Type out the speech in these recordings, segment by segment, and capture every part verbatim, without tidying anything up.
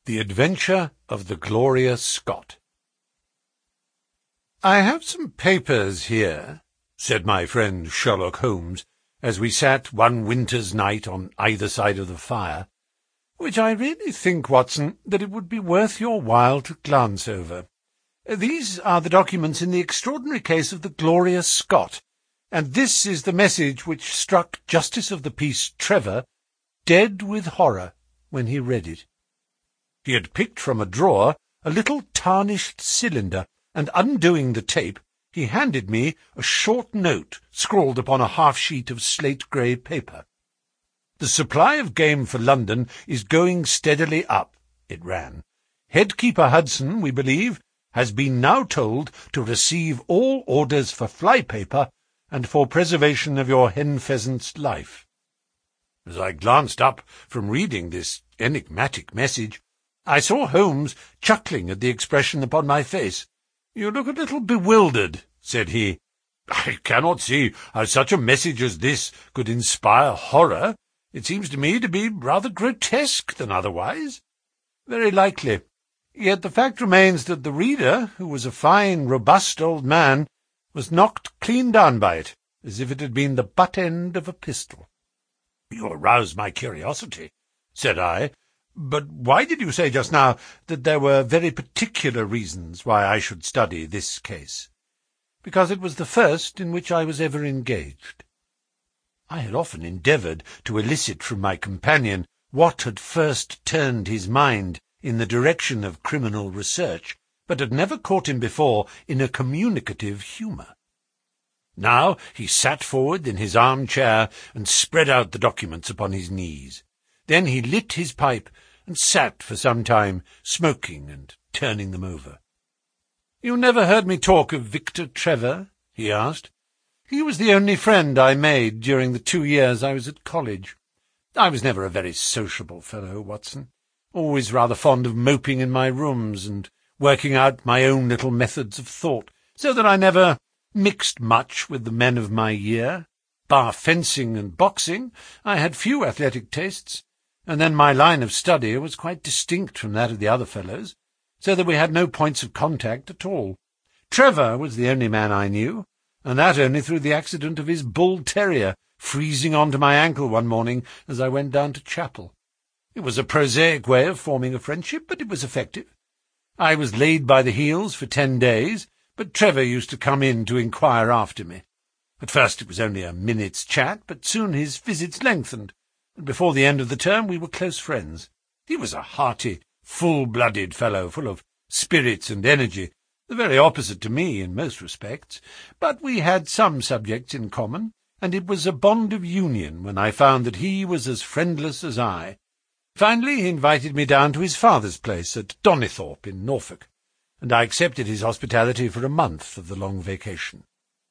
The Adventure of the Gloria Scott. "I have some papers here," said my friend Sherlock Holmes, as we sat one winter's night on either side of the fire, "which I really think, Watson, that it would be worth your while to glance over. These are the documents in the extraordinary case of the Gloria Scott, and this is the message which struck Justice of the Peace Trevor dead with horror when he read it." He had picked from a drawer a little tarnished cylinder, and undoing the tape, he handed me a short note scrawled upon a half-sheet of slate-grey paper. "The supply of game for London is going steadily up," it ran. "Headkeeper Hudson, we believe, has been now told to receive all orders for fly-paper and for preservation of your hen-pheasant's life." As I glanced up from reading this enigmatic message, I saw Holmes chuckling at the expression upon my face. "You look a little bewildered," said he. "I cannot see how such a message as this could inspire horror. It seems to me to be rather grotesque than otherwise." "Very likely. Yet the fact remains that the reader, who was a fine, robust old man, was knocked clean down by it, as if it had been the butt-end of a pistol." "You arouse my curiosity," said I. "But why did you say just now that there were very particular reasons why I should study this case?" "Because it was the first in which I was ever engaged." I had often endeavoured to elicit from my companion what had first turned his mind in the direction of criminal research, but had never caught him before in a communicative humour. Now he sat forward in his armchair and spread out the documents upon his knees. Then he lit his pipe and sat for some time, smoking and turning them over. "You never heard me talk of Victor Trevor?" he asked. "He was the only friend I made during the two years I was at college. I was never a very sociable fellow, Watson, always rather fond of moping in my rooms and working out my own little methods of thought, so that I never mixed much with the men of my year. Bar fencing and boxing, I had few athletic tastes, and then my line of study was quite distinct from that of the other fellows, so that we had no points of contact at all. Trevor was the only man I knew, and that only through the accident of his bull-terrier freezing on to my ankle one morning as I went down to chapel. It was a prosaic way of forming a friendship, but it was effective. I was laid by the heels for ten days, but Trevor used to come in to inquire after me. At first it was only a minute's chat, but soon his visits lengthened, and before the end of the term we were close friends. He was a hearty, full-blooded fellow, full of spirits and energy, the very opposite to me in most respects, but we had some subjects in common, and it was a bond of union when I found that he was as friendless as I. Finally he invited me down to his father's place at Donnithorpe in Norfolk, and I accepted his hospitality for a month of the long vacation.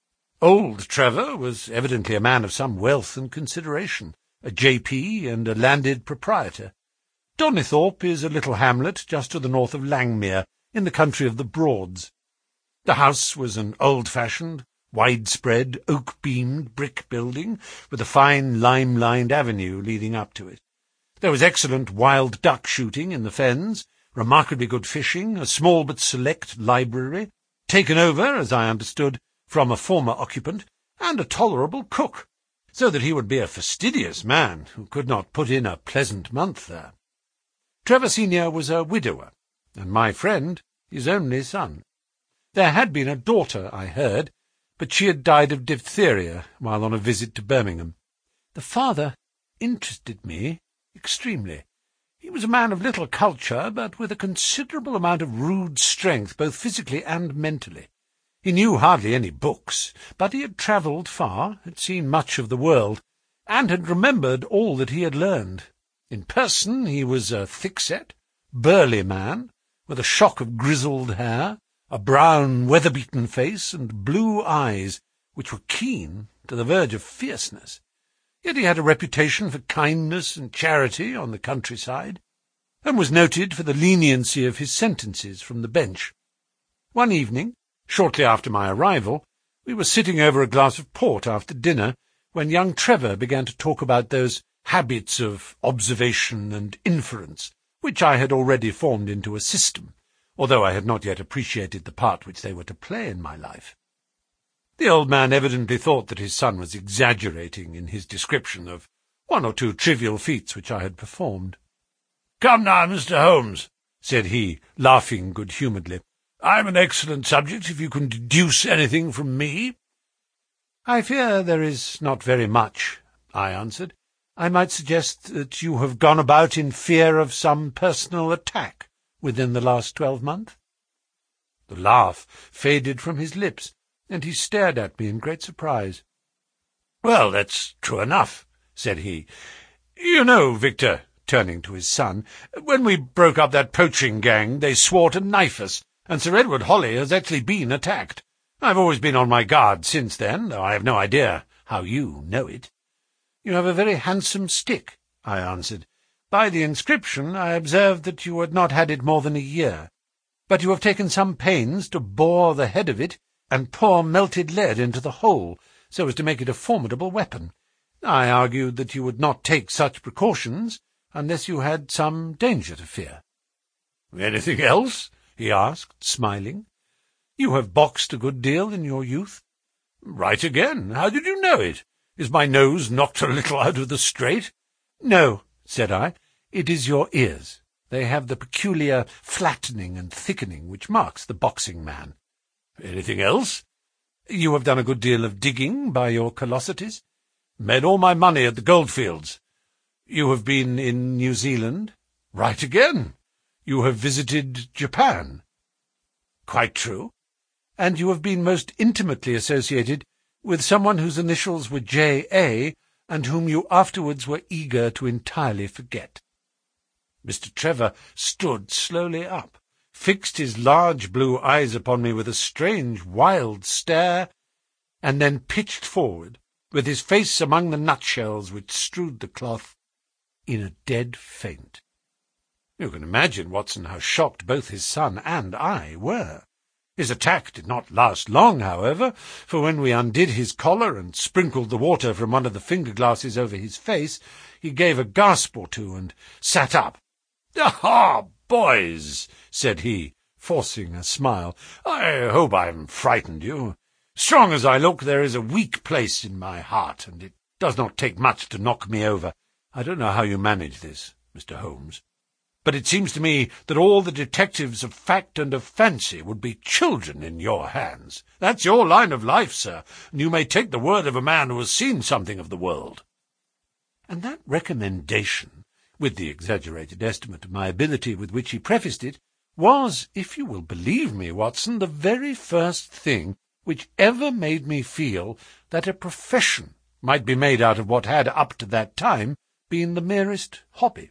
Old Trevor was evidently a man of some wealth and consideration, a J P and a landed proprietor. Donnithorpe is a little hamlet just to the north of Langmere, in the country of the Broads. The house was an old-fashioned, widespread, oak-beamed brick building, with a fine lime-lined avenue leading up to it. There was excellent wild duck shooting in the fens, remarkably good fishing, a small but select library, taken over, as I understood, from a former occupant, and a tolerable cook, so that he would be a fastidious man who could not put in a pleasant month there. Trevor Senior was a widower, and my friend his only son. There had been a daughter, I heard, but she had died of diphtheria while on a visit to Birmingham. The father interested me extremely. He was a man of little culture, but with a considerable amount of rude strength, both physically and mentally. He knew hardly any books, but he had travelled far, had seen much of the world, and had remembered all that he had learned. In person he was a thick-set, burly man, with a shock of grizzled hair, a brown, weather-beaten face, and blue eyes, which were keen to the verge of fierceness. Yet he had a reputation for kindness and charity on the countryside, and was noted for the leniency of his sentences from the bench. One evening, shortly after my arrival, we were sitting over a glass of port after dinner, when young Trevor began to talk about those habits of observation and inference which I had already formed into a system, although I had not yet appreciated the part which they were to play in my life. The old man evidently thought that his son was exaggerating in his description of one or two trivial feats which I had performed. "Come now, Mister Holmes," said he, laughing good-humouredly. "I'm an excellent subject if you can deduce anything from me." "I fear there is not very much," I answered. "I might suggest that you have gone about in fear of some personal attack within the last twelvemonth." The laugh faded from his lips, and he stared at me in great surprise. "Well, that's true enough," said he. "You know, Victor," turning to his son, "when we broke up that poaching gang, they swore to knife us, and Sir Edward Holly has actually been attacked. I've always been on my guard since then, though I have no idea how you know it." "You have a very handsome stick," I answered. "By the inscription I observed that you had not had it more than a year, but you have taken some pains to bore the head of it and pour melted lead into the hole, so as to make it a formidable weapon. I argued that you would not take such precautions unless you had some danger to fear." "Anything else?" he asked, smiling. "You have boxed a good deal in your youth." "Right again. How did you know it? Is my nose knocked a little out of the straight?" "No," said I. "It is your ears. They have the peculiar flattening and thickening which marks the boxing man." "Anything else?" "You have done a good deal of digging by your callosities." "Made all my money at the goldfields." "You have been in New Zealand." "Right again. You have visited Japan." "Quite true." "And you have been most intimately associated with someone whose initials were J A, and whom you afterwards were eager to entirely forget." Mister Trevor stood slowly up, fixed his large blue eyes upon me with a strange, wild stare, and then pitched forward, with his face among the nutshells which strewed the cloth, in a dead faint. You can imagine, Watson, how shocked both his son and I were. His attack did not last long, however, for when we undid his collar and sprinkled the water from one of the finger-glasses over his face, he gave a gasp or two and sat up. "Aha, boys," said he, forcing a smile, "I hope I haven't frightened you. Strong as I look, there is a weak place in my heart, and it does not take much to knock me over. I don't know how you manage this, Mister Holmes, but it seems to me that all the detectives of fact and of fancy would be children in your hands. That's your line of life, sir, and you may take the word of a man who has seen something of the world." And that recommendation, with the exaggerated estimate of my ability with which he prefaced it, was, if you will believe me, Watson, the very first thing which ever made me feel that a profession might be made out of what had, up to that time, been the merest hobby.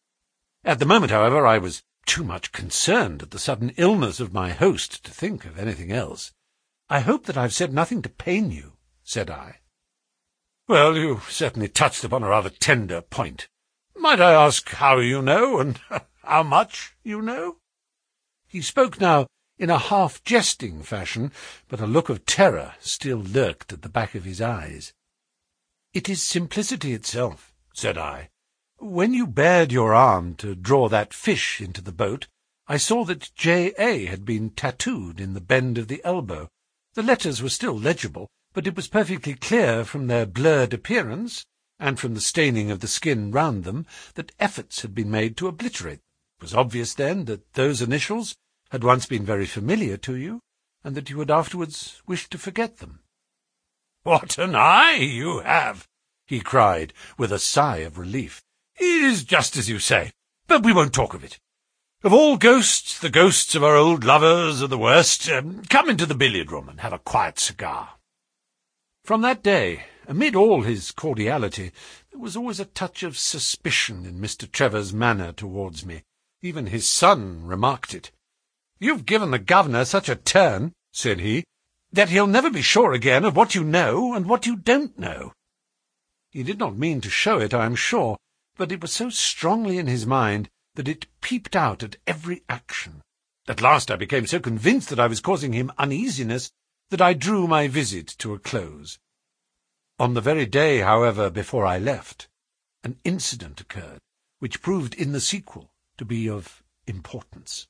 At the moment, however, I was too much concerned at the sudden illness of my host to think of anything else. "I hope that I have said nothing to pain you," said I. "Well, you certainly touched upon a rather tender point. Might I ask how you know, and how much you know?" He spoke now in a half-jesting fashion, but a look of terror still lurked at the back of his eyes. "It is simplicity itself," said I. "When you bared your arm to draw that fish into the boat, I saw that J A had been tattooed in the bend of the elbow. The letters were still legible, but it was perfectly clear from their blurred appearance, and from the staining of the skin round them, that efforts had been made to obliterate them. It was obvious, then, that those initials had once been very familiar to you, and that you had afterwards wished to forget them." "What an eye you have!" he cried, with a sigh of relief. "It is just as you say, but we won't talk of it. Of all ghosts, the ghosts of our old lovers are the worst. Um, come into the billiard-room and have a quiet cigar." From that day, amid all his cordiality, there was always a touch of suspicion in Mister Trevor's manner towards me. Even his son remarked it. "You've given the governor such a turn," said he, "that he'll never be sure again of what you know and what you don't know." He did not mean to show it, I am sure, but it was so strongly in his mind that it peeped out at every action. At last I became so convinced that I was causing him uneasiness that I drew my visit to a close. On the very day, however, before I left, an incident occurred which proved in the sequel to be of importance.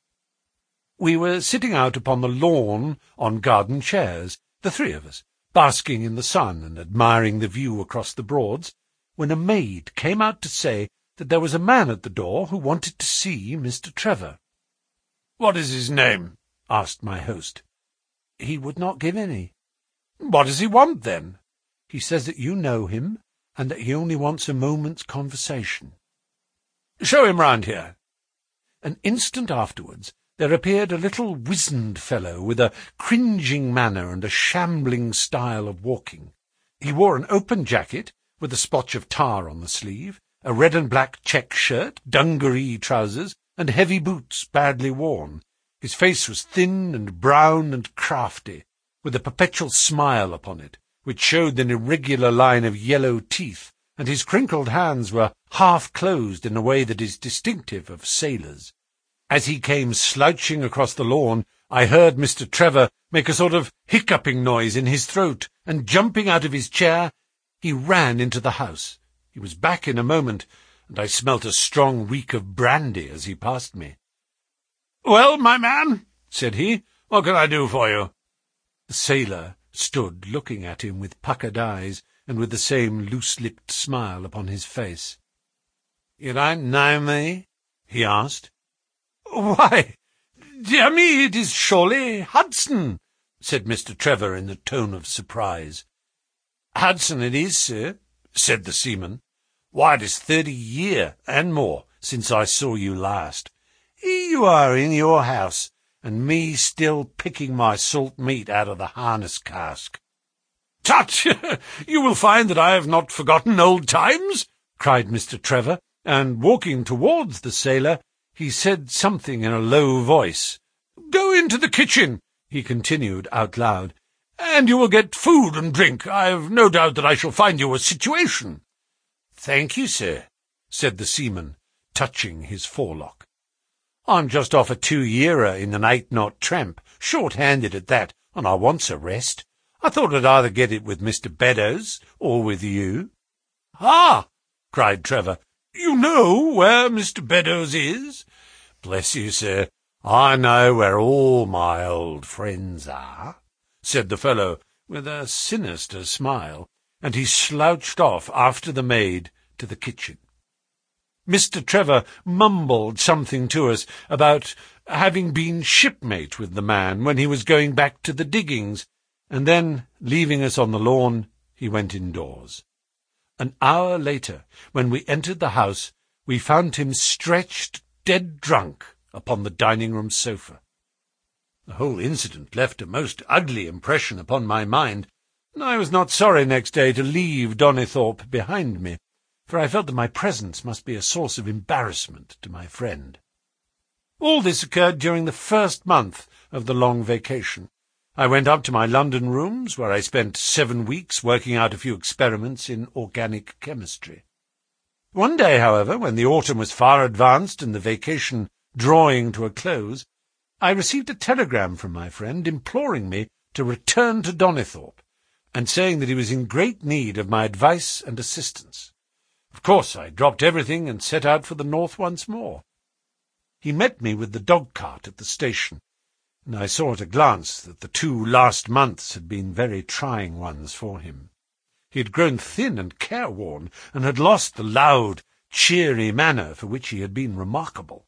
We were sitting out upon the lawn on garden chairs, the three of us, basking in the sun and admiring the view across the Broads, when a maid came out to say that there was a man at the door who wanted to see Mister Trevor. "What is his name?" asked my host. "He would not give any." "What does he want, then?" "He says that you know him, and that he only wants a moment's conversation." "Show him round here." An instant afterwards there appeared a little wizened fellow with a cringing manner and a shambling style of walking. He wore an open jacket with a splotch of tar on the sleeve, a red and black check shirt, dungaree trousers, and heavy boots badly worn. His face was thin and brown and crafty, with a perpetual smile upon it, which showed an irregular line of yellow teeth, and his crinkled hands were half closed in a way that is distinctive of sailors. As he came slouching across the lawn, I heard Mister Trevor make a sort of hiccuping noise in his throat, and jumping out of his chair, he ran into the house. He was back in a moment, and I smelt a strong reek of brandy as he passed me. "Well, my man," said he, "what can I do for you?" The sailor stood looking at him with puckered eyes, and with the same loose-lipped smile upon his face. "You don't know me?" he asked. "Why, dear me, it is surely Hudson," said Mister Trevor in a tone of surprise. "Hudson it is, sir," said the seaman. "Why, it is thirty year and more since I saw you last. Here you are in your house, and me still picking my salt meat out of the harness cask." "Tut! You will find that I have not forgotten old times," cried Mister Trevor, and walking towards the sailor, he said something in a low voice. "Go into the kitchen," he continued out loud, "and you will get food and drink. I have no doubt that I shall find you a situation." "Thank you, sir," said the seaman, touching his forelock. "I'm just off a two-yearer in an eight-knot tramp, short-handed at that, and I wants a rest. I thought I'd either get it with Mister Beddoes or with you." "Ah!" cried Trevor. "You know where Mister Beddoes is?" "Bless you, sir, I know where all my old friends are," said the fellow, with a sinister smile, and he slouched off after the maid to the kitchen. Mister Trevor mumbled something to us about having been shipmate with the man when he was going back to the diggings, and then, leaving us on the lawn, he went indoors. An hour later, when we entered the house, we found him stretched dead drunk upon the dining-room sofa. The whole incident left a most ugly impression upon my mind, and I was not sorry next day to leave Donnithorpe behind me, for I felt that my presence must be a source of embarrassment to my friend. All this occurred during the first month of the long vacation. I went up to my London rooms, where I spent seven weeks working out a few experiments in organic chemistry. One day, however, when the autumn was far advanced and the vacation drawing to a close, I received a telegram from my friend imploring me to return to Donnithorpe, and saying that he was in great need of my advice and assistance. Of course, I dropped everything and set out for the north once more. He met me with the dog-cart at the station, and I saw at a glance that the two last months had been very trying ones for him. He had grown thin and careworn, and had lost the loud, cheery manner for which he had been remarkable.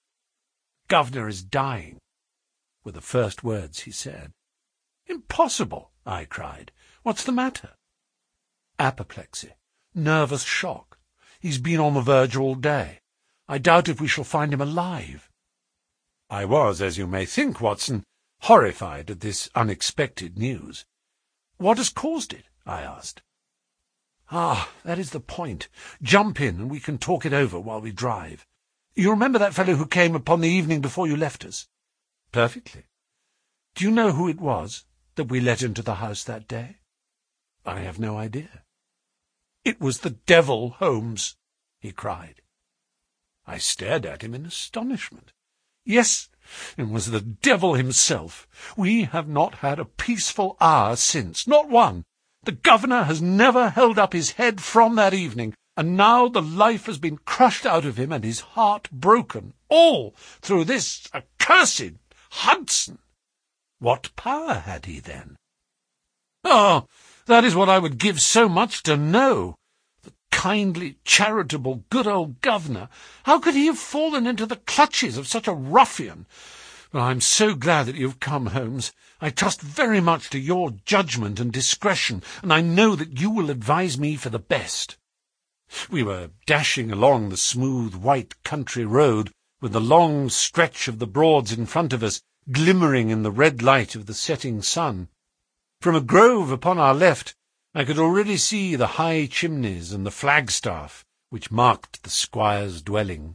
"Governor is dying," were the first words he said. "Impossible!" I cried. "What's the matter?" "Apoplexy. Nervous shock. He's been on the verge all day. I doubt if we shall find him alive." I was, as you may think, Watson, horrified at this unexpected news. "What has caused it?" I asked. "Ah, that is the point. Jump in, and we can talk it over while we drive. You remember that fellow who came upon the evening before you left us?" "Perfectly." "Do you know who it was that we let into the house that day?" "I have no idea." "It was the devil, Holmes," he cried. I stared at him in astonishment. "Yes, it was the devil himself. We have not had a peaceful hour since, not one. The governor has never held up his head from that evening. and now the life has been crushed out of him and his heart broken, all through this accursed Hudson. What power had he then? Oh, that is what I would give so much to know. The kindly, charitable, good old governor. How could he have fallen into the clutches of such a ruffian? Well, I'm so glad that you've come, Holmes. I trust very much to your judgment and discretion, and I know that you will advise me for the best. We were dashing along the smooth white country road, with the long stretch of the Broads in front of us, glimmering in the red light of the setting sun. From a grove upon our left, I could already see the high chimneys and the flagstaff which marked the squire's dwelling.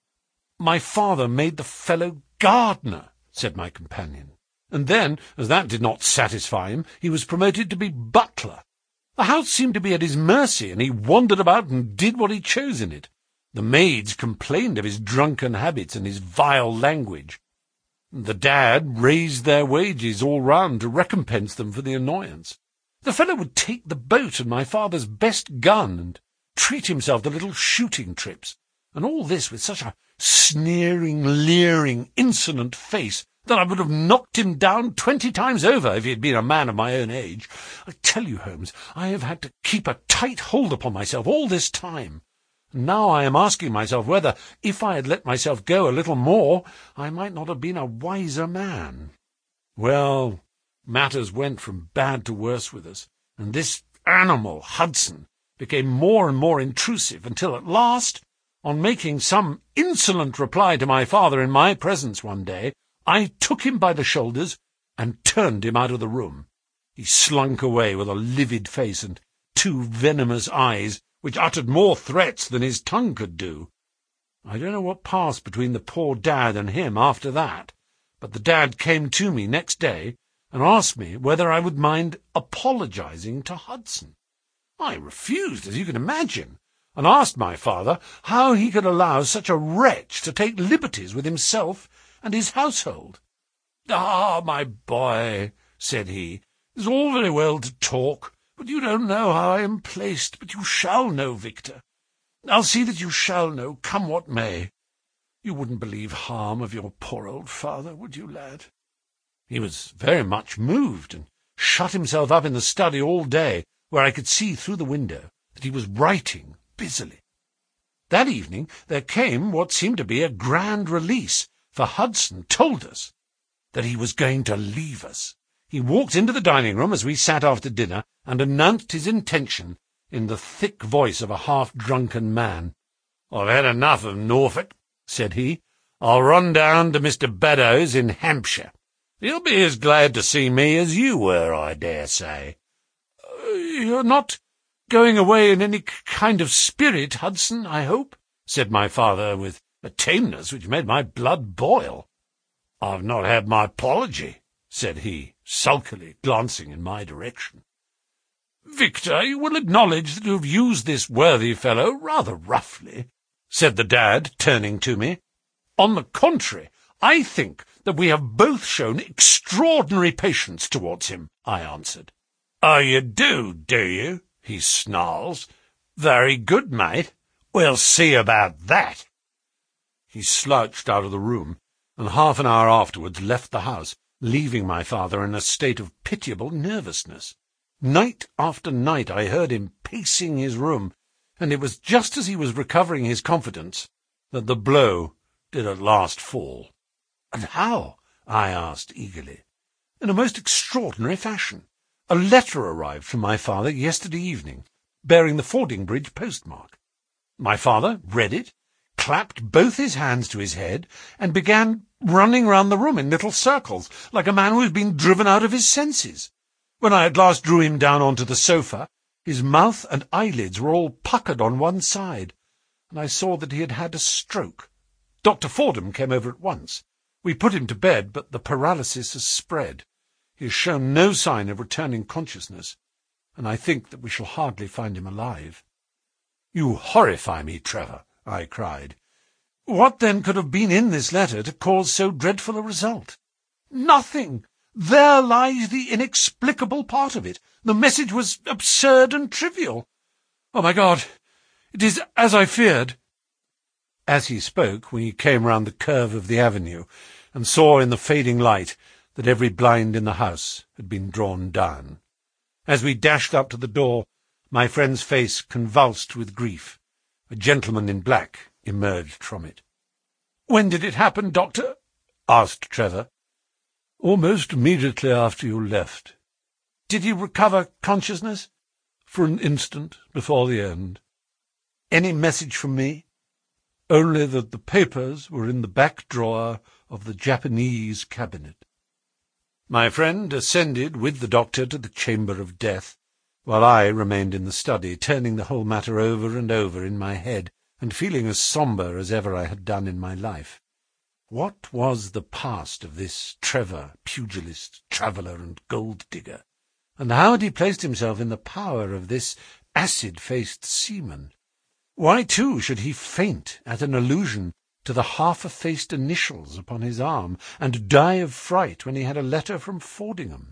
"My father made the fellow gardener," said my companion, "and then, as that did not satisfy him, he was promoted to be butler. The house seemed to be at his mercy, and he wandered about and did what he chose in it. The maids complained of his drunken habits and his vile language. The dad raised their wages all round to recompense them for the annoyance. The fellow would take the boat and my father's best gun and treat himself to little shooting trips, and all this with such a sneering, leering, insolent face that I would have knocked him down twenty times over if he had been a man of my own age. I tell you, Holmes, I have had to keep a tight hold upon myself all this time. Now I am asking myself whether, if I had let myself go a little more, I might not have been a wiser man. Well, matters went from bad to worse with us, and this animal, Hudson, became more and more intrusive until at last, on making some insolent reply to my father in my presence one day, I took him by the shoulders and turned him out of the room. He slunk away with a livid face and two venomous eyes, which uttered more threats than his tongue could do. I don't know what passed between the poor dad and him after that, but the dad came to me next day and asked me whether I would mind apologizing to Hudson. I refused, as you can imagine, and asked my father how he could allow such a wretch to take liberties with himself and his household. "Ah, my boy," said he, "it's all very well to talk, but you don't know how I am placed. But you shall know, Victor. I'll see that you shall know, come what may. You wouldn't believe harm of your poor old father, would you, lad?" He was very much moved, and shut himself up in the study all day, where I could see through the window that he was writing busily. That evening there came what seemed to be a grand release, for Hudson told us that he was going to leave us. He walked into the dining-room as we sat after dinner, and announced his intention in the thick voice of a half-drunken man. "I've had enough of Norfolk," said he. "I'll run down to Mister Beddoes in Hampshire. He'll be as glad to see me as you were, I dare say." Uh, "You're not going away in any kind of spirit, Hudson, I hope?" said my father, with a tameness which made my blood boil. "I've not had my apology," said he, sulkily glancing in my direction. "Victor, you will acknowledge that you have used this worthy fellow rather roughly," said the dad, turning to me. "On the contrary, I think that we have both shown extraordinary patience towards him," I answered. "Oh, you do, do you?" he snarls. "Very good, mate. We'll see about that." He slouched out of the room, and half an hour afterwards left the house, leaving my father in a state of pitiable nervousness. Night after night I heard him pacing his room, and it was just as he was recovering his confidence that the blow did at last fall. "And how?" I asked eagerly. "In a most extraordinary fashion. A letter arrived from my father yesterday evening, bearing the Fordingbridge postmark. My father read it, clapped both his hands to his head, and began running round the room in little circles, like a man who has been driven out of his senses. When I at last drew him down onto the sofa, his mouth and eyelids were all puckered on one side, and I saw that he had had a stroke. Doctor Fordham came over at once. We put him to bed, but the paralysis has spread. He has shown no sign of returning consciousness, and I think that we shall hardly find him alive." "You horrify me, Trevor," I cried. "What, then, could have been in this letter to cause so dreadful a result?" "Nothing. There lies the inexplicable part of it. The message was absurd and trivial. Oh, my God, It is as I feared." As he spoke, we came round the curve of the avenue, and saw in the fading light that every blind in the house had been drawn down. As we dashed up to the door, my friend's face convulsed with grief. A gentleman in black emerged from it. "When did it happen, Doctor?" asked Trevor. "Almost immediately after you left." "Did he recover consciousness?" "For an instant before the end." "Any message from me?" "Only that the papers were in the back drawer of the Japanese cabinet." My friend ascended with the doctor to the chamber of death, while I remained in the study, turning the whole matter over and over in my head, and feeling as sombre as ever I had done in my life. What was the past of this Trevor, pugilist, traveller, and gold-digger? And how had he placed himself in the power of this acid-faced seaman? Why, too, should he faint at an allusion to the half-effaced initials upon his arm, and die of fright when he had a letter from Fordingham?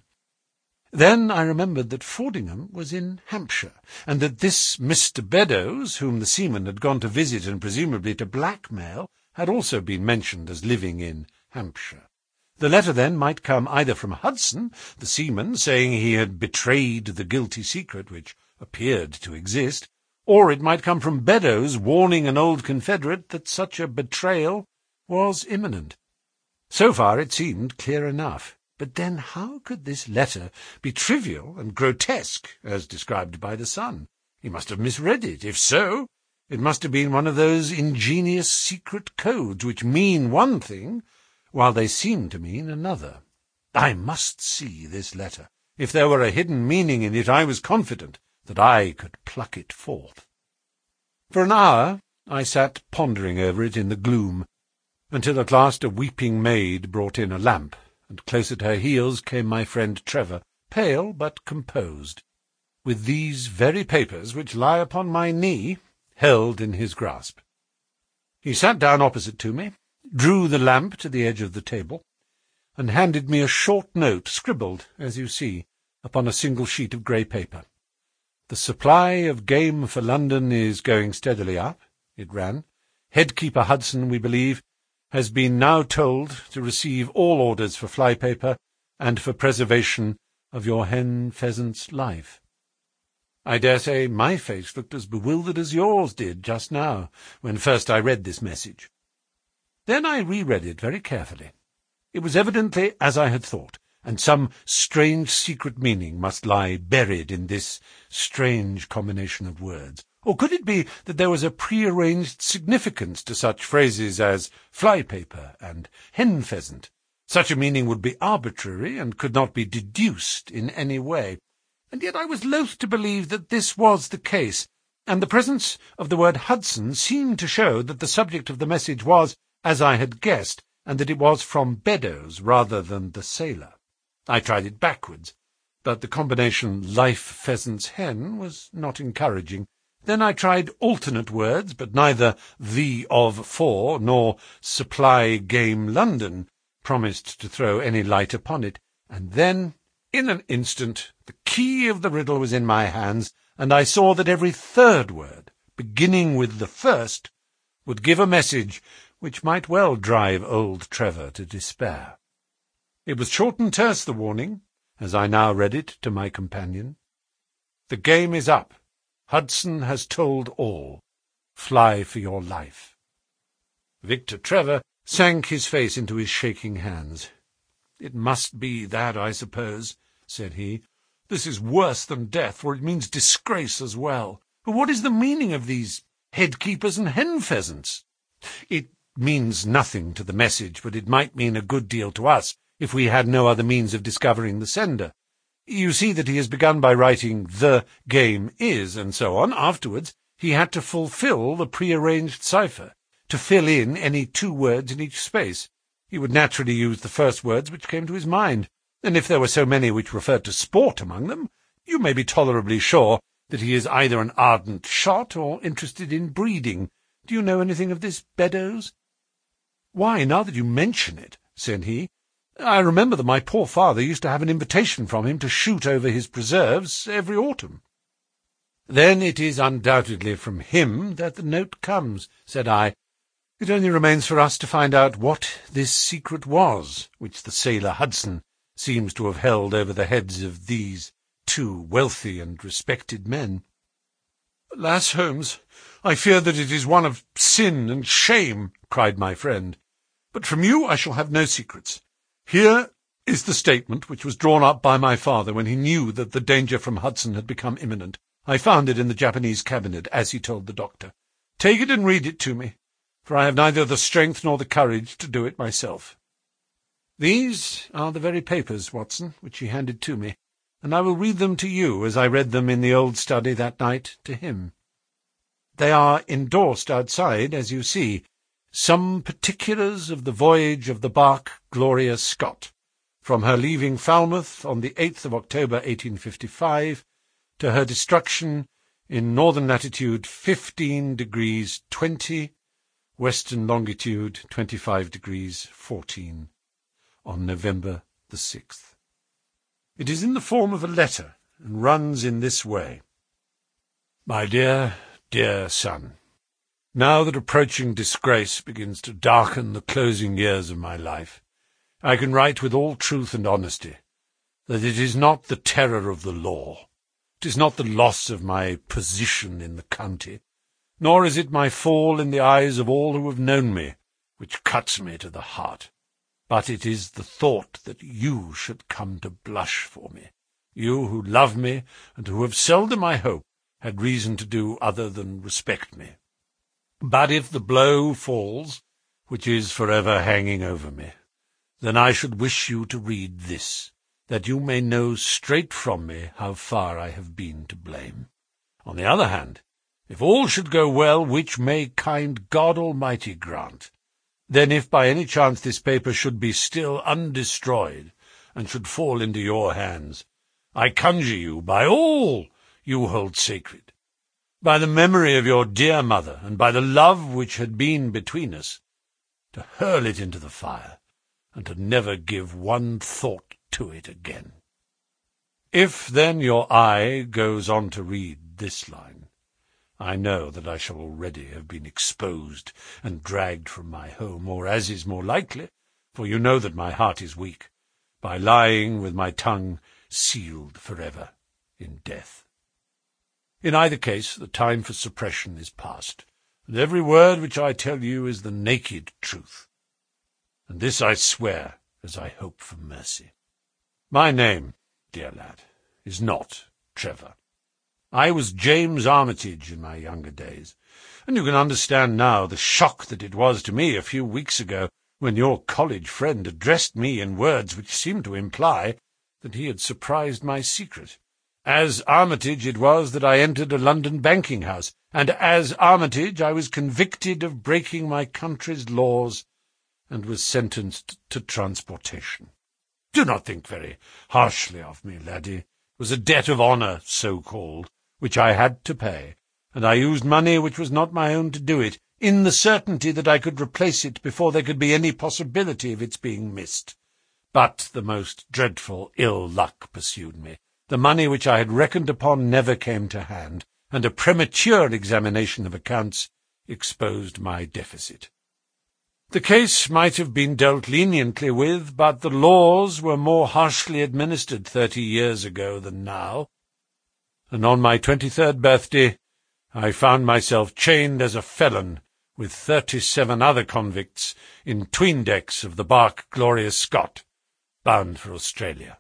Then I remembered that Fordingham was in Hampshire, and that this Mister Beddoes, whom the seaman had gone to visit and presumably to blackmail, had also been mentioned as living in Hampshire. The letter, then, might come either from Hudson, the seaman, saying he had betrayed the guilty secret which appeared to exist, or it might come from Beddoes warning an old confederate that such a betrayal was imminent. So far it seemed clear enough. But then how could this letter be trivial and grotesque, as described by the Sun? He must have misread it. If so, it must have been one of those ingenious secret codes which mean one thing, while they seem to mean another. I must see this letter. If there were a hidden meaning in it, I was confident that I could pluck it forth. For an hour I sat pondering over it in the gloom, until at last a weeping maid brought in a lamp, and close at her heels came my friend Trevor, pale but composed, with these very papers which lie upon my knee held in his grasp. He sat down opposite to me, drew the lamp to the edge of the table, and handed me a short note, scribbled, as you see, upon a single sheet of grey paper. "The supply of game for London is going steadily up," it ran. "Headkeeper Hudson, we believe, has been now told to receive all orders for flypaper and for preservation of your hen pheasant's life." I dare say my face looked as bewildered as yours did just now, when first I read this message. Then I reread it very carefully. It was evidently as I had thought, and some strange secret meaning must lie buried in this strange combination of words. Or could it be that there was a prearranged significance to such phrases as flypaper and hen-pheasant? Such a meaning would be arbitrary and could not be deduced in any way. And yet I was loath to believe that this was the case, and the presence of the word Hudson seemed to show that the subject of the message was, as I had guessed, and that it was from Beddoes rather than the sailor. I tried it backwards, but the combination life-pheasants-hen was not encouraging. Then I tried alternate words, but neither the of for nor supply game London promised to throw any light upon it. And then, in an instant, the key of the riddle was in my hands, and I saw that every third word, beginning with the first, would give a message which might well drive old Trevor to despair. It was short and terse, the warning, as I now read it to my companion. "The game is up. Hudson has told all. Fly for your life." Victor Trevor sank his face into his shaking hands. "It must be that, I suppose," said he. "This is worse than death, for it means disgrace as well. But what is the meaning of these headkeepers and hen-pheasants?" "It means nothing to the message, but it might mean a good deal to us if we had no other means of discovering the sender. You see that he has begun by writing 'the game is,' and so on. Afterwards he had to fulfil the prearranged cipher, to fill in any two words in each space. He would naturally use the first words which came to his mind, and if there were so many which referred to sport among them, you may be tolerably sure that he is either an ardent shot or interested in breeding. Do you know anything of this Beddoes?" "Why, now that you mention it," said he, "I remember that my poor father used to have an invitation from him to shoot over his preserves every autumn." "Then it is undoubtedly from him that the note comes," said I. "It only remains for us to find out what this secret was which the sailor Hudson seems to have held over the heads of these two wealthy and respected men." "Alas, Holmes, I fear that it is one of sin and shame," cried my friend. "But from you I shall have no secrets. Here is the statement which was drawn up by my father when he knew that the danger from Hudson had become imminent. I found it in the Japanese cabinet, as he told the doctor. Take it and read it to me, for I have neither the strength nor the courage to do it myself." "These are the very papers, Watson, which he handed to me, and I will read them to you as I read them in the old study that night to him. They are endorsed outside, as you see, 'Some particulars of the voyage of the bark Gloria Scott, from her leaving Falmouth on the eighth of October, eighteen fifty-five, to her destruction in northern latitude fifteen degrees twenty, western longitude twenty-five degrees fourteen, on November the sixth. It is in the form of a letter, and runs in this way. My dear, dear son, now that approaching disgrace begins to darken the closing years of my life, I can write with all truth and honesty that it is not the terror of the law, it is not the loss of my position in the county, nor is it my fall in the eyes of all who have known me, which cuts me to the heart, but it is the thought that you should come to blush for me, you who love me, and who have seldom, I hope, had reason to do other than respect me. But if the blow falls, which is for ever hanging over me, then I should wish you to read this, that you may know straight from me how far I have been to blame. On the other hand, if all should go well, which may kind God Almighty grant, then if by any chance this paper should be still undestroyed, and should fall into your hands, I conjure you, by all you hold sacred, by the memory of your dear mother, and by the love which had been between us, to hurl it into the fire, and to never give one thought to it again. If then your eye goes on to read this line, I know that I shall already have been exposed and dragged from my home, or, as is more likely, for you know that my heart is weak, by lying with my tongue sealed forever in death. In either case, the time for suppression is past, and every word which I tell you is the naked truth. And this I swear as I hope for mercy. My name, dear lad, is not Trevor. I was James Armitage in my younger days, and you can understand now the shock that it was to me a few weeks ago when your college friend addressed me in words which seemed to imply that he had surprised my secret. As Armitage it was that I entered a London banking house, and as Armitage I was convicted of breaking my country's laws and was sentenced to transportation. Do not think very harshly of me, laddie. It was a debt of honour, so-called, which I had to pay, and I used money which was not my own to do it, in the certainty that I could replace it before there could be any possibility of its being missed. But the most dreadful ill luck pursued me. The money which I had reckoned upon never came to hand, and a premature examination of accounts exposed my deficit. The case might have been dealt leniently with, but the laws were more harshly administered thirty years ago than now, and on my twenty-third birthday I found myself chained as a felon with thirty-seven other convicts in 'tween-decks of the bark Gloria Scott, bound for Australia.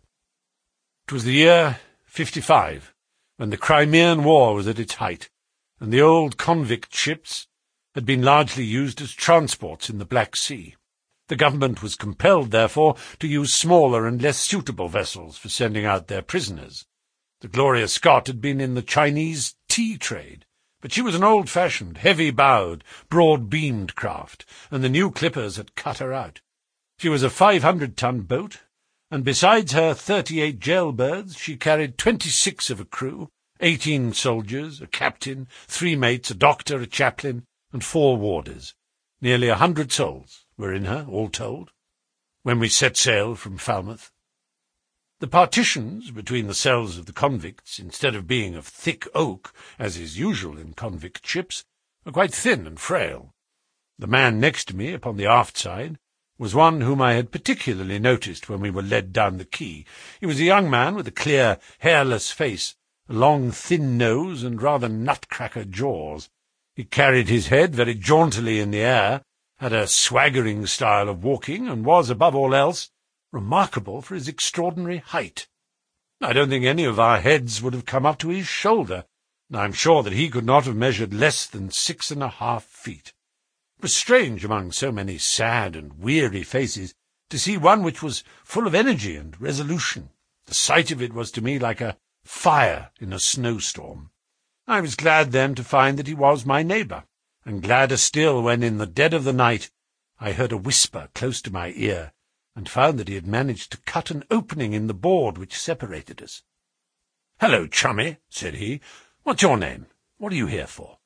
It was the year fifty-five, when the Crimean War was at its height, and the old convict ships had been largely used as transports in the Black Sea. The government was compelled, therefore, to use smaller and less suitable vessels for sending out their prisoners. The Gloria Scott had been in the Chinese tea trade, but she was an old-fashioned, heavy-bowed, broad-beamed craft, and the new clippers had cut her out. She was a five hundred ton boat, and besides her thirty-eight jailbirds, she carried twenty-six of a crew, eighteen soldiers, a captain, three mates, a doctor, a chaplain, and four warders. Nearly a hundred souls were in her, all told, when we set sail from Falmouth. The The partitions between the cells of the convicts, instead of being of thick oak, as is usual in convict ships, were quite thin and frail. The man next to me, upon the aft side, was one whom I had particularly noticed when we were led down the quay. He was a young man with a clear, hairless face, a long, thin nose, and rather nutcracker jaws. He carried his head very jauntily in the air, had a swaggering style of walking, and was, above all else, remarkable for his extraordinary height. I don't think any of our heads would have come up to his shoulder, and I am sure that he could not have measured less than six and a half feet. It was strange, among so many sad and weary faces, to see one which was full of energy and resolution. The sight of it was to me like a fire in a snowstorm. I was glad then to find that he was my neighbour, and gladder still when, in the dead of the night, I heard a whisper close to my ear, and found that he had managed to cut an opening in the board which separated us. "Hello, chummy," said he. "What's your name? What are you here for?"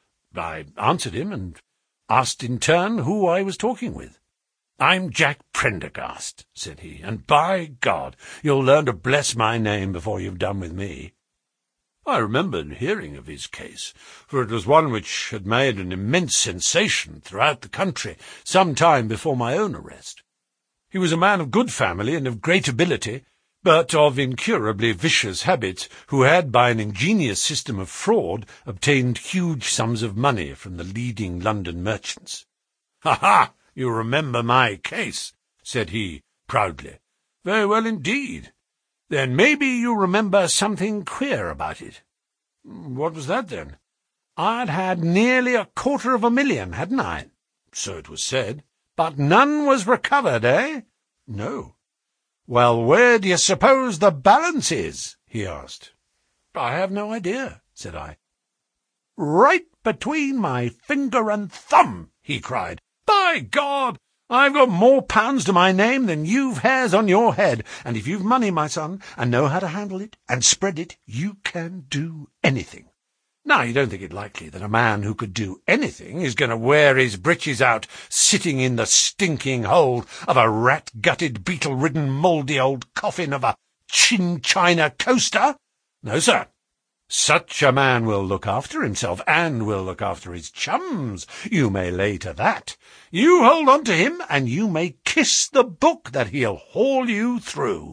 I answered him, and asked in turn who I was talking with. "I'm Jack Prendergast," said he, "and by God, you'll learn to bless my name before you've done with me." I remembered hearing of his case, for it was one which had made an immense sensation throughout the country some time before my own arrest. He was a man of good family and of great ability, but of incurably vicious habits, who had, by an ingenious system of fraud, obtained huge sums of money from the leading London merchants. "Ha, ha! You remember my case," said he, proudly. "Very well indeed. Then maybe you remember something queer about it." "What was that, then?" "I'd had nearly a quarter of a million, hadn't I?" "So it was said." "But none was recovered, eh?" "No." "Well, where do you suppose the balance is?" he asked. "I have no idea," said I. "Right between my finger and thumb," he cried. "By God! I've got more pounds to my name than you've hairs on your head, and if you've money, my son, and know how to handle it and spread it, you can do anything. Now, you don't think it likely that a man who could do anything is going to wear his breeches out sitting in the stinking hold of a rat-gutted, beetle-ridden, mouldy old coffin of a chin-china coaster? No, sir. Such a man will look after himself, and will look after his chums, you may lay to that. You hold on to him, and you may kiss the book that he'll haul you through."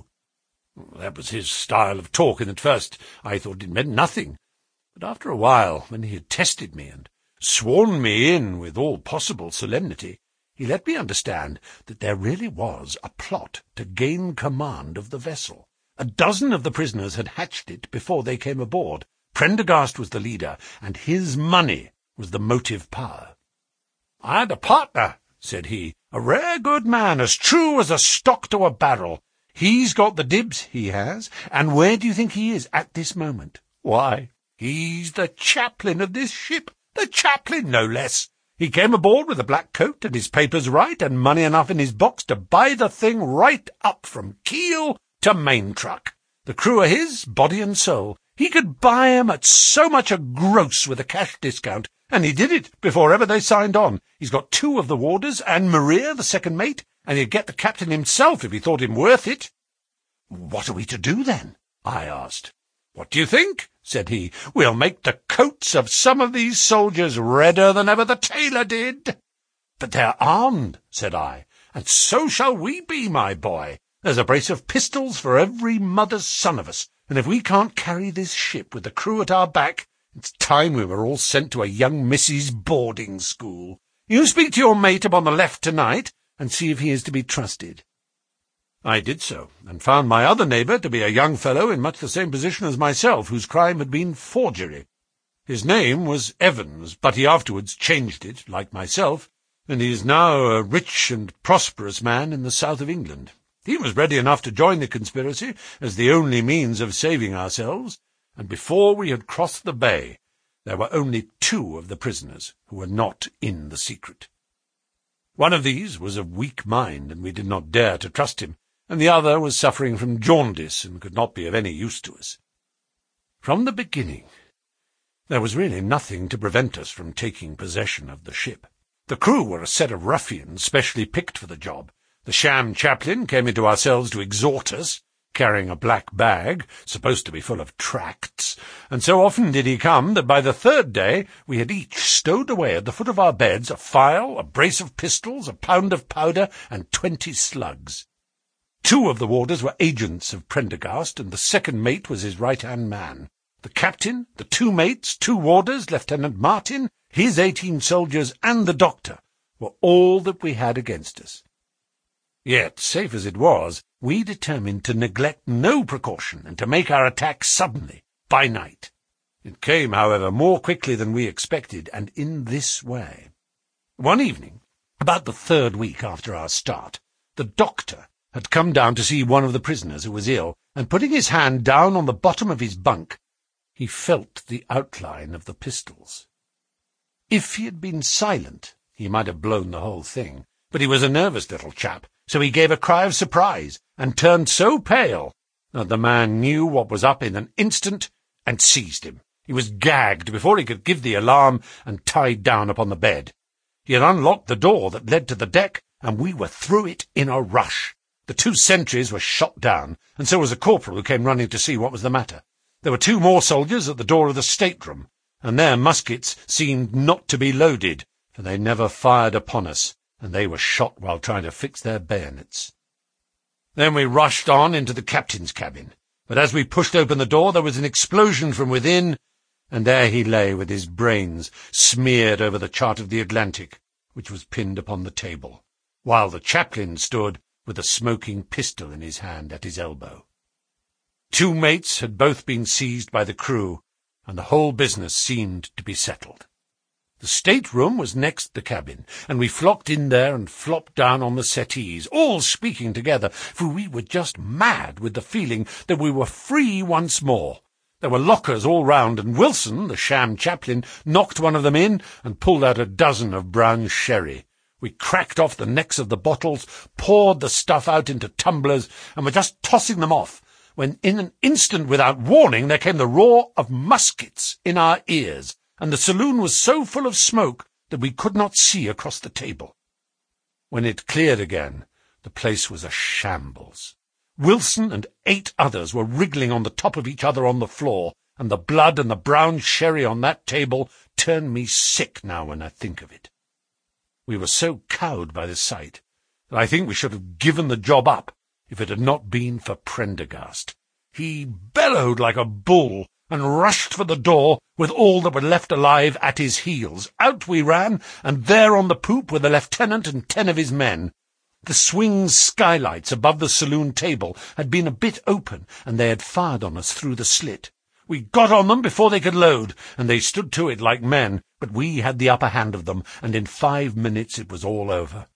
That was his style of talk, and at first I thought it meant nothing. But after a while, when he had tested me and sworn me in with all possible solemnity, he let me understand that there really was a plot to gain command of the vessel. A dozen of the prisoners had hatched it before they came aboard. Prendergast was the leader, and his money was the motive power. "I had a partner," said he, "a rare good man, as true as a stock to a barrel. He's got the dibs, he has, and where do you think he is at this moment? Why, he's the chaplain of this ship, the chaplain, no less. He came aboard with a black coat and his papers right, and money enough in his box to buy the thing right up from keel to main truck. The crew are his, body and soul. He could buy 'em at so much a gross with a cash discount, and he did it before ever they signed on. He's got two of the warders, and Maria, the second mate, and he'd get the captain himself if he thought him worth it." "What are we to do, then?" I asked. "What do you think?" said he. "We'll make the coats of some of these soldiers redder than ever the tailor did." "But they're armed," said I. "And so shall we be, my boy. There's a brace of pistols for every mother's son of us, and if we can't carry this ship with the crew at our back, it's time we were all sent to a young missy's boarding school. You speak to your mate upon the left tonight, and see if he is to be trusted." I did so, and found my other neighbour to be a young fellow in much the same position as myself, whose crime had been forgery. His name was Evans, but he afterwards changed it, like myself, and he is now a rich and prosperous man in the south of England. He was ready enough to join the conspiracy as the only means of saving ourselves, and before we had crossed the bay, there were only two of the prisoners who were not in the secret. One of these was of weak mind, and we did not dare to trust him, and the other was suffering from jaundice and could not be of any use to us. From the beginning, there was really nothing to prevent us from taking possession of the ship. The crew were a set of ruffians specially picked for the job. The sham chaplain came into our cells to exhort us. carrying a black bag, supposed to be full of tracts, and so often did he come that by the third day we had each stowed away at the foot of our beds a file, a brace of pistols, a pound of powder, and twenty slugs. Two of the warders were agents of Prendergast, and the second mate was his right-hand man. The captain, the two mates, two warders, Lieutenant Martin, his eighteen soldiers, and the doctor were all that we had against us. Yet, safe as it was, we determined to neglect no precaution and to make our attack suddenly, by night. It came, however, more quickly than we expected, and in this way. One evening, about the third week after our start, the doctor had come down to see one of the prisoners who was ill, and putting his hand down on the bottom of his bunk, he felt the outline of the pistols. If he had been silent, he might have blown the whole thing, but he was a nervous little chap, so he gave a cry of surprise, and turned so pale that the man knew what was up in an instant, and seized him. He was gagged before he could give the alarm, and tied down upon the bed. He had unlocked the door that led to the deck, and we were through it in a rush. The two sentries were shot down, and so was a corporal who came running to see what was the matter. There were two more soldiers at the door of the stateroom, and their muskets seemed not to be loaded, for they never fired upon us, and they were shot while trying to fix their bayonets. Then we rushed on into the captain's cabin, but as we pushed open the door there was an explosion from within, and there he lay with his brains smeared over the chart of the Atlantic, which was pinned upon the table, while the chaplain stood with a smoking pistol in his hand at his elbow. Two mates had both been seized by the crew, and the whole business seemed to be settled. The state-room was next the cabin, and we flocked in there and flopped down on the settees, all speaking together, for we were just mad with the feeling that we were free once more. There were lockers all round, and Wilson, the sham chaplain, knocked one of them in and pulled out a dozen of brown sherry. We cracked off the necks of the bottles, poured the stuff out into tumblers, and were just tossing them off, when in an instant without warning there came the roar of muskets in our ears, and the saloon was so full of smoke that we could not see across the table. When it cleared again, the place was a shambles. Wilson and eight others were wriggling on the top of each other on the floor, and the blood and the brown sherry on that table turn me sick now when I think of it. We were so cowed by the sight that I think we should have given the job up if it had not been for Prendergast. He bellowed like a bull and rushed for the door with all that were left alive at his heels. Out we ran, and there on the poop were the lieutenant and ten of his men. The swing skylights above the saloon table had been a bit open, and they had fired on us through the slit. We got on them before they could load, and they stood to it like men, but we had the upper hand of them, and in five minutes it was all over.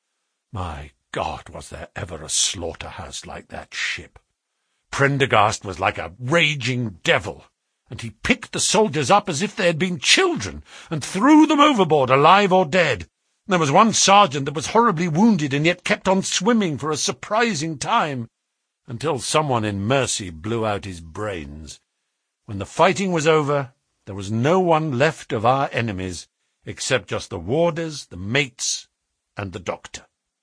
My God, was there ever a slaughterhouse like that ship? Prendergast was like a raging devil, and he picked the soldiers up as if they had been children, and threw them overboard, alive or dead. There was one sergeant that was horribly wounded, and yet kept on swimming for a surprising time, until someone in mercy blew out his brains. When the fighting was over, there was no one left of our enemies, except just the warders, the mates, and the doctor.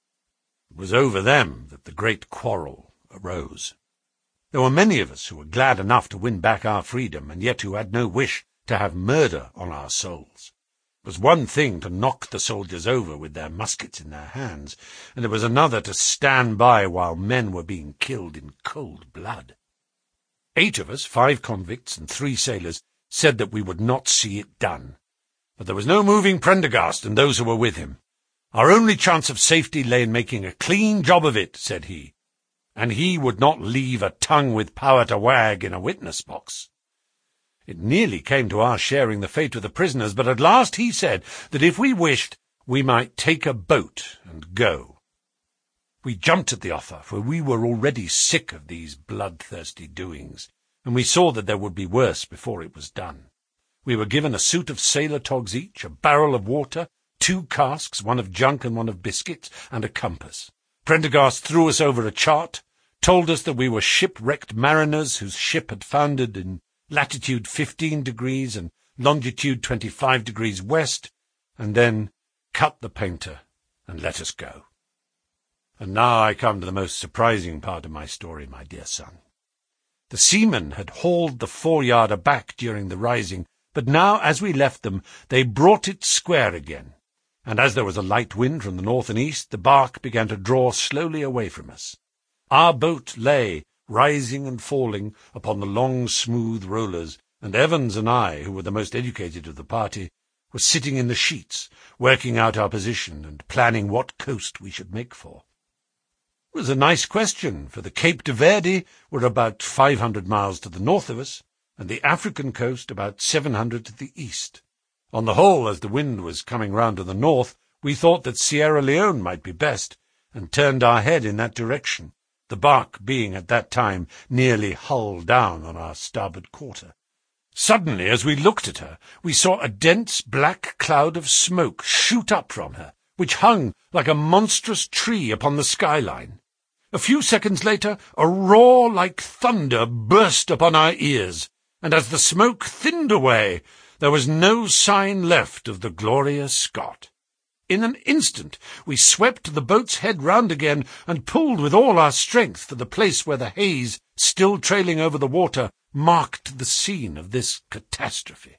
It was over them that the great quarrel arose. There were many of us who were glad enough to win back our freedom, and yet who had no wish to have murder on our souls. It was one thing to knock the soldiers over with their muskets in their hands, and it was another to stand by while men were being killed in cold blood. Eight of us, five convicts and three sailors, said that we would not see it done. But there was no moving Prendergast and those who were with him. Our only chance of safety lay in making a clean job of it, said he, and he would not leave a tongue with power to wag in a witness-box. It nearly came to our sharing the fate of the prisoners, but at last he said that if we wished, we might take a boat and go. We jumped at the offer, for we were already sick of these bloodthirsty doings, and we saw that there would be worse before it was done. We were given a suit of sailor togs each, a barrel of water, two casks, one of junk and one of biscuits, and a compass. Prendergast threw us over a chart, told us that we were shipwrecked mariners whose ship had foundered in latitude fifteen degrees and longitude twenty-five degrees west, and then cut the painter and let us go. And now I come to the most surprising part of my story, my dear son. The seamen had hauled the foreyard aback during the rising, but now, as we left them, they brought it square again, and as there was a light wind from the north and east, the bark began to draw slowly away from us. Our boat lay, rising and falling, upon the long, smooth rollers, and Evans and I, who were the most educated of the party, were sitting in the sheets, working out our position and planning what coast we should make for. It was a nice question, for the Cape de Verde were about five hundred miles to the north of us, and the African coast about seven hundred to the east. On the whole, as the wind was coming round to the north, we thought that Sierra Leone might be best, and turned our head in that direction, the bark being at that time nearly hull down on our starboard quarter. Suddenly, as we looked at her, we saw a dense black cloud of smoke shoot up from her, which hung like a monstrous tree upon the skyline. A few seconds later, a roar like thunder burst upon our ears, and as the smoke thinned away, there was no sign left of the Gloria Scott. In an instant we swept the boat's head round again and pulled with all our strength for the place where the haze, still trailing over the water, marked the scene of this catastrophe.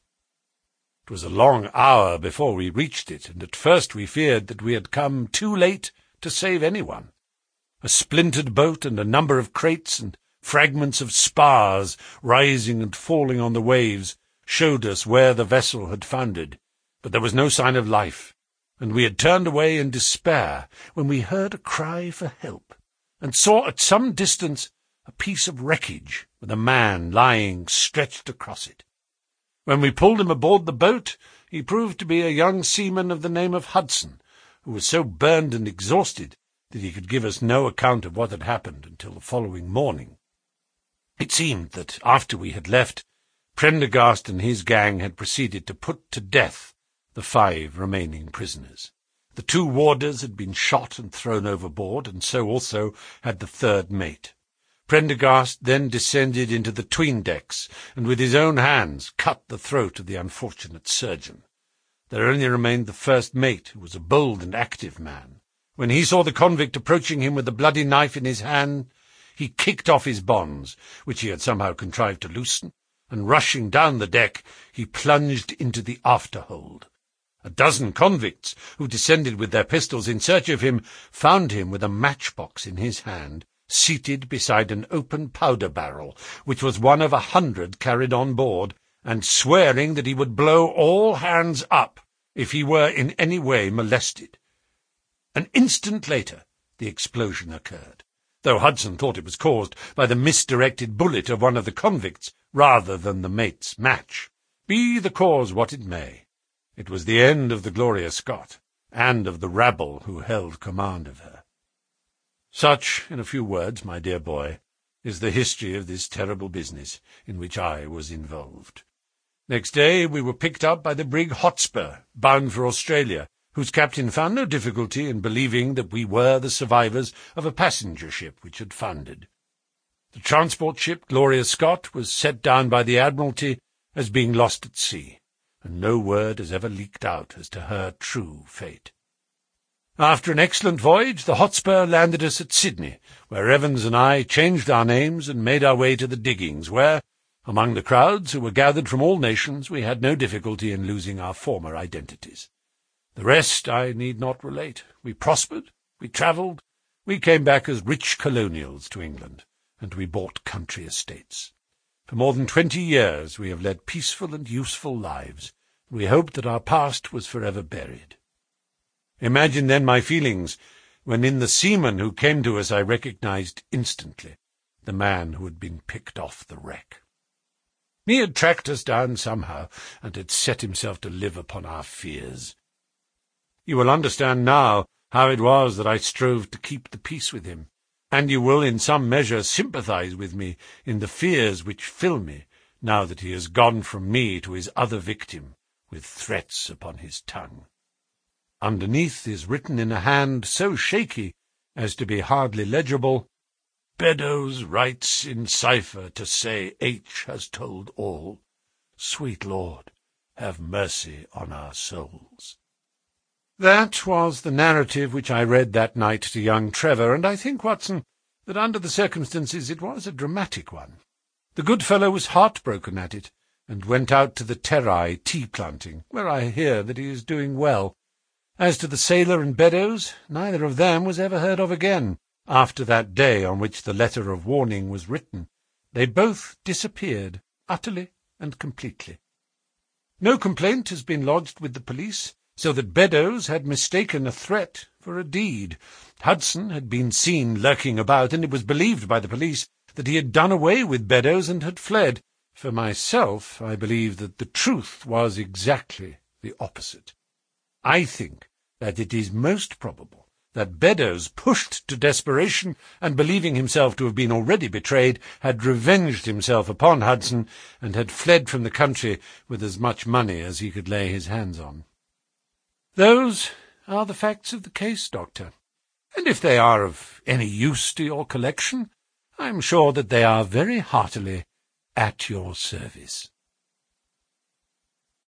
It was a long hour before we reached it, and at first we feared that we had come too late to save anyone. A splintered boat and a number of crates and fragments of spars rising and falling on the waves showed us where the vessel had foundered, but there was no sign of life, and we had turned away in despair when we heard a cry for help, and saw at some distance a piece of wreckage with a man lying stretched across it. When we pulled him aboard the boat, he proved to be a young seaman of the name of Hudson, who was so burned and exhausted that he could give us no account of what had happened until the following morning. It seemed that after we had left, Prendergast and his gang had proceeded to put to death the five remaining prisoners. The two warders had been shot and thrown overboard, and so also had the third mate. Prendergast then descended into the 'tween-decks, and with his own hands cut the throat of the unfortunate surgeon. There only remained the first mate, who was a bold and active man. When he saw the convict approaching him with a bloody knife in his hand, he kicked off his bonds, which he had somehow contrived to loosen, and rushing down the deck, he plunged into the after-hold. A dozen convicts, who descended with their pistols in search of him, found him with a matchbox in his hand, seated beside an open powder barrel, which was one of a hundred carried on board, and swearing that he would blow all hands up if he were in any way molested. An instant later the explosion occurred, though Hudson thought it was caused by the misdirected bullet of one of the convicts rather than the mate's match. Be the cause what it may, it was the end of the Gloria Scott, and of the rabble who held command of her. Such, in a few words, my dear boy, is the history of this terrible business in which I was involved. Next day we were picked up by the brig Hotspur, bound for Australia, whose captain found no difficulty in believing that we were the survivors of a passenger ship which had foundered. The transport ship Gloria Scott was set down by the Admiralty as being lost at sea, and no word has ever leaked out as to her true fate. After an excellent voyage, the Hotspur landed us at Sydney, where Evans and I changed our names and made our way to the diggings, where, among the crowds who were gathered from all nations, we had no difficulty in losing our former identities. The rest I need not relate. We prospered, we travelled, we came back as rich colonials to England, and we bought country estates. For more than twenty years we have led peaceful and useful lives. We hoped that our past was forever buried. Imagine then my feelings when in the seaman who came to us I recognized instantly the man who had been picked off the wreck. He had tracked us down somehow, and had set himself to live upon our fears. You will understand now how it was that I strove to keep the peace with him, and you will in some measure sympathize with me in the fears which fill me now that he has gone from me to his other victim with threats upon his tongue. Underneath is written in a hand so shaky as to be hardly legible, "Beddoes writes in cipher to say H has told all. Sweet Lord, have mercy on our souls." That was the narrative which I read that night to young Trevor, and I think, Watson, that under the circumstances it was a dramatic one. The good fellow was heartbroken at it, and went out to the Terai tea-planting, where I hear that he is doing well. As to the sailor and Beddoes, neither of them was ever heard of again, after that day on which the letter of warning was written. They both disappeared, utterly and completely. No complaint has been lodged with the police, so that Beddoes had mistaken a threat for a deed. Hudson had been seen lurking about, and it was believed by the police that he had done away with Beddoes and had fled. For myself, I believe that the truth was exactly the opposite. I think that it is most probable that Beddoes, pushed to desperation, and believing himself to have been already betrayed, had revenged himself upon Hudson, and had fled from the country with as much money as he could lay his hands on. Those are the facts of the case, Doctor, and if they are of any use to your collection, I am sure that they are very heartily at your service.